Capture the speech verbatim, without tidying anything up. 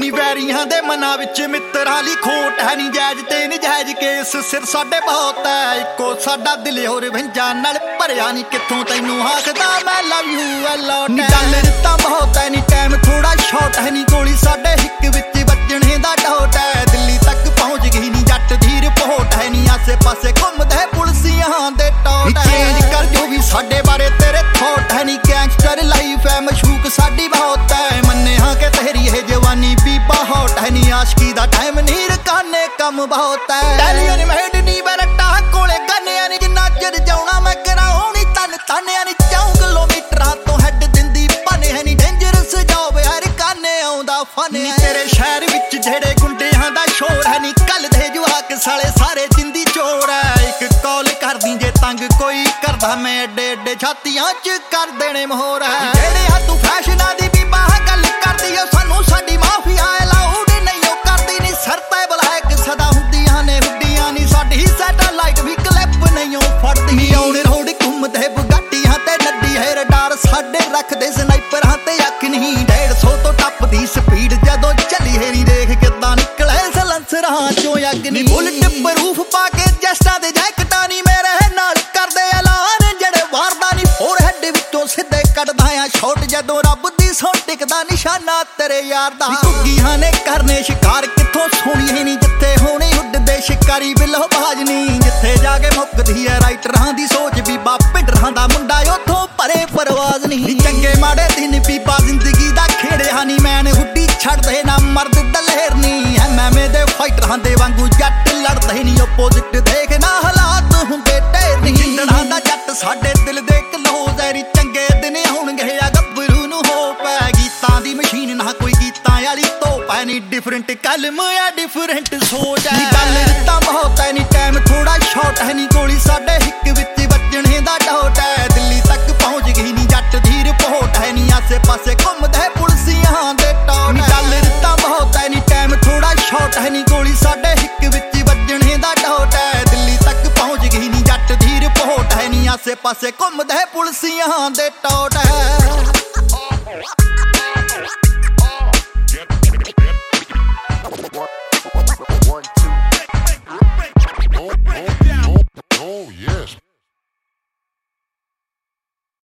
ਨੀ ਵੈਰੀਆਂ ਦੇ ਮਨਾਂ ਵਿੱਚ ਮਿੱਤਰਾਂ ਲਈ ਖੋਟ ਹੈ ਨੀ ਜਾਇਜ਼ ਤੇ ਨਜਾਇਜ਼ ਕੇਸ ਸਿਰ ਸਾਡੇ ਬਹੁਤ ਹੈ ਇੱਕੋ ਸਾਡਾ ਦਿਲ ਹੋਰ ਵੰਜਾਂ ਨਾਲ ਭਰਿਆ ਨੀ ਕਿੱਥੋਂ ਤੈਨੂੰ ਆਖਦਾ ਮੈਂ ਲਵ ਯੂ ਐ ਲੋਟ ਨੀ ਗੱਲ ਦਿੱਤਾ ਬਹੁਤ ਹੈ ਨੀ ਟਾਈਮ ਥੋੜਾ ਸ਼ਾਰਟ ਹੈ ਨੀ ਗੋਲੀ ਸਾਡੇ ਹਿੱਕ ਵਿੱਚ ਵੱਜਣੇ ਦਾ ਡਾਟ ਹੈ ਦਿੱਲੀ ਤੱਕ ਪਹੁੰਚ ਗਈ ਨੀ ਜੱਟ ਦੀ ਰਿਪੋਰਟ ਹੈ ਨੀ ਆਸੇ ਪਾਸੇ ਘੁੰਮਦੇ ਪੁਲਸੀਆਂ ਦੇ ਟੋਟ ਚੇਂਜ ਕਰ ਜੋ ਵੀ ਸਾਡੇ ਬਾਰੇ ਤੇਰੇ ਥੋਟ ਹੈ ਨੀ ਗੈਂਗਸਟਰ ਲਾਈਫ ਹੈ ਮਸ਼ੂਕ ਸਾਡੀ ਬਹੁਤ ਹੈ ਮੰਨੇ ਹਾਂ ਕਿ ਤੇਰੀ ਇਹ ਜਵਾਨੀ ਵੀ ਬਹੁਤ ਹੈ ਨੀ ਆਸ਼ਕੀ ਦਾ ਟਾਈਮ ਨੀ ਰਕਾਨੇ ਕੰਮ ਬਹੁਤ ਹੈ ਟੈਲੀਅਨ ਮੈਡ ਨੀ ਬਰਟਾ ਕੋਲੇ ਗੰਨਿਆਂ ਨੀ ਜਿੰਨਾ ਚਿਰ ਜਾਉਣਾ ਮੈਂ ਕਰਾਉਣੀ ਤਨ ਤਾਨਿਆਂ ਨੀ ਚਾਉ ਕਿਲੋਮੀਟਰਾਂ ਤੋਂ ਹੈਡ ਦਿੰਦੀ ਪਾਨੇ ਹੈ ਨੀ ਡੇਂਜਰਸ ਜੌਬ ਹਰ ਕਾਨੇ ਆਉਂਦਾ ਫਨ ਨੀ ਤੇਰੇ ਸ਼ਹਿਰ ਵਿੱਚ ਜਿਹੜੇ ਗੁੰਡਿਆਂ ਦਾ ਸ਼ੋਰ ਹੈ ਨੀ ਕੱਲ ਦੇ ਜਵਾਕ ਸਾਲੇ ਸਾਰੇ ਜਿੰਦੀ ਚੋਰ ਹੈ ਇੱਕ ਕਾਲ ਕਰਦੀ ਜੇ ਤੰਗ ਕੋਈ ਕਰਦਾ ਮੈਂ ਏਡੇ ਏਡੇ ਛਾਤੀਆਂ ਚ ਕਰ ਦੇਣੇ ਮੋਹਰ ਹੈ ਜਿਹੜੇ ਆ ਤੂੰ ਫੈਸ਼ਨਾਂ ਦੀ ਵੀ ਬਾਹ ਗੱਲ ਕਰਦੀ ਓ ਸਾਨੂੰ ਸਾਡੀ ਮਾਫੀਆ ਅਲਾਉਡ ਨਹੀਂ ਓ ਕਰਦੀ ਨੀ ਸਰ ਤੇ ਬਲੈਕ ਸਦਾ ਹੁੰਦੀਆਂ ਨੇ ਹੁੱਡੀਆਂ ਨੀ ਸਾਡੀ ਸੈਟਲਾਈਟ ਵੀ ਕਲਿੱਪ ਨਹੀਂ ਓ ਫੜਦੀ ਨੀ ਆਉਣ ਰੋਡ ਘੁੰਮਦੇ ਬੁਗਾਟੀਆਂ ਤੇ ਨੱਡੀ ਹੈ ਰਡਾਰ ਸਾਡੇ ਰੱਖਦੇ ਸਨਾਈਪਰਾਂ ਤੇ ਅੱਖ ਨਹੀਂ ਡੇਢ ਸੌ ਤੋਂ ਟੱਪਦੀ ਸਪੀਡ ਜਦੋਂ ਚੱਲੀ ਹੈ ਨੀ ਦੇਖ ਕਿੱਦਾਂ ਨਿਕਲੇ ਸਲੰਸਰਾਂ ਚੋਂ ਅੱਗ ਨੀ ਬੁਲਟ ਪ੍ਰੂਫ ਪਾ ਕੇ ਜਸਟਾਂ ਦੇ ਜੈਕਟਾਂ ਨੀ ਮੇਰੇ ਨਾਲ ਕਰਦੇ ਐਲਾਨ ਜਿਹੜੇ ਵਾਰਦਾ ਨੀ ਹੋਰ ਹੈਡ ਵਿੱਚੋਂ ਸਿੱਧੇ ਕੱਢਦਾ ਆ ਛੋਟ ਜਦੋਂ ਰੱਬ ਦੀ ਸੌ ਟਿਕਦਾ ਨਿਸ਼ਾਨਾ ਤੇਰੇ ਯਾਰ ਦਾ ਘੁੱਗੀਆਂ ਨੇ ਕਰਨੇ ਸ਼ਿਕਾਰ ਕਿੱਥੋਂ ਸੋਹਣੀ ਨੀ ਜਿੱਥੇ ਹੋਣੀ ਉੱਡਦੇ ਸ਼ਿਕਾਰੀ ਬਿੱਲੋ ਬਾਜ ਨੀ ਜਿੱਥੇ ਜਾ ਕੇ ਮੁੱਕਦੀ ਐ ਰਾਈਟਰਾਂ ਦੀ ਸੋਚ ਵੀ ਬਾਪਿੰਡਰਾਂ ਦਾ ਮੁੰਡਾ ਉੱਥੋਂ ਪਰੇ ਪਰਵਾਜ਼ ਨਹੀਂ ਚੰਗੇ ਮਾੜੇ ਦਿਨ ਬੀਬਾ ਜ਼ਿੰਦਗੀ ਦਾ ਖੇੜਿਆ ਨੀ ਮੈਨ ਹੁੱਡੀ ਛੱਡਦੇ ਨਾ ਮਰਦ ਦਲੇਰ ਨੀ ਐਮਐਮਏ ਦੇ ਫਾਈਟਰਾਂ ਦੇ ਵਾਂਗੂ ਜੱਟ ਲੜਦੇ ਨੀ ਓਪੋਜ਼ਿਟ ਦੇਖ ਨਾ ਹਾਲਾਤ ਹੁੰਦੇ ਢੇਰ ਨੀ ਜਿੰਦੜਾਂ ਦਾ ਜੱਟ ਸਾਡੇ ਦਿਲ ਦੇ ਕਲੋਜ਼ ਐ ਰੀ ਚੰਗੇ ਦਿਨ ਆਉਣਗੇ ਆ ਗੱਭਰੂ ਨੂੰ ਹੋ ਪੈ ਗੀਤਾਂ ਦੀ ਮਸ਼ੀਨ ਨਾ ਕੋਈ ਗੀਤਾਂ ਵਾਲੀ ਧੋਪ ਐ ਨੀ ਡਿਫਰੈਂਟ ਕਲਮ ਆ ਡਿਫਰੈਂਟ ਸੋਚ ਐ ਨੀ ਗੱਲ ਦਿੱਤਾ ਬਹੁਤ ਐ ਨੀ ਟਾਈਮ ਥੋੜਾ ਸ਼ਾਰਟ ਹੈ ਨੀ ਗੋਲੀ ਸਾਡੇ ਹਿੱਕ ਵਿੱਚ ਵੱਜਣੇ ਦਾ ਡਾਟ ਹੈ ਦਿੱਲੀ ਤੱਕ ਪਹੁੰਚ ਗਈ ਨੀ ਜੱਟ ਦੀ ਰਿਪੋਰਟ ਹੈ ਨੀ ਆਸੇ ਪਾਸੇ ਘੁੰਮਦੇ ਪੁਲਸੀਆਂ ਦੇ ਟੋਟ ਨੀ ਗੱਲ ਦਿੱਤਾ ਬਹੁਤ ਐ ਨੀ ਟਾਈਮ ਥੋੜਾ ਸ਼ਾਰਟ ਹੈ ਨੀ ਗੋਲੀ ਸਾਡੇ ਹਿੱਕ ਵਿੱਚ ਵੱਜਣੇ ਦਾ ਡਾਟ ਹੈ ਦਿੱਲੀ ਤੱਕ ਪਹੁੰਚ ਗਈ ਨੀ ਜੱਟ ਦੀ ਰਿਪੋਰਟ ਹੈ ਨੀ ਆਸੇ ਪਾਸੇ ਘੁੰਮਦੇ ਪੁਲਸੀਆਂ ਦੇ ਟੋਟ ਹੈ।